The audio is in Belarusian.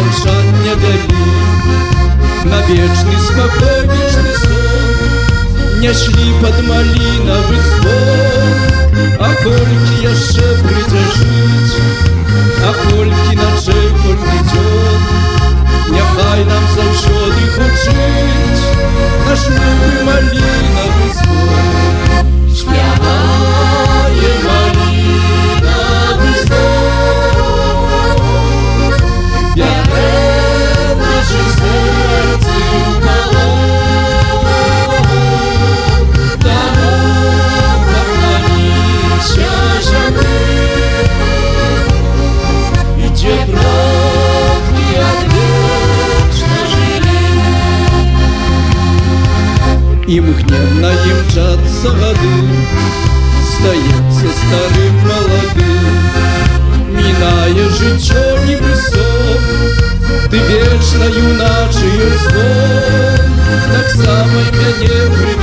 маўчання вялі, на вечны спакой, вечны сон няшлі пад малінавы звон. А колькі яшчэ прыйдзе жыць, а колькі начэй, колькі дзён, няхай нам заўсёды гучыць наш любы малінавы звон. Спявае малінавы звон, бярэ нашы сэрцы ў палон. Таму пакланіся зямлі, ідзе продкі адвечна жылі. Імгненна імчацца гады, стаецца старым маладым, мінае жыццё нібы сон, ты вечна юначы звон. Таксама і мяне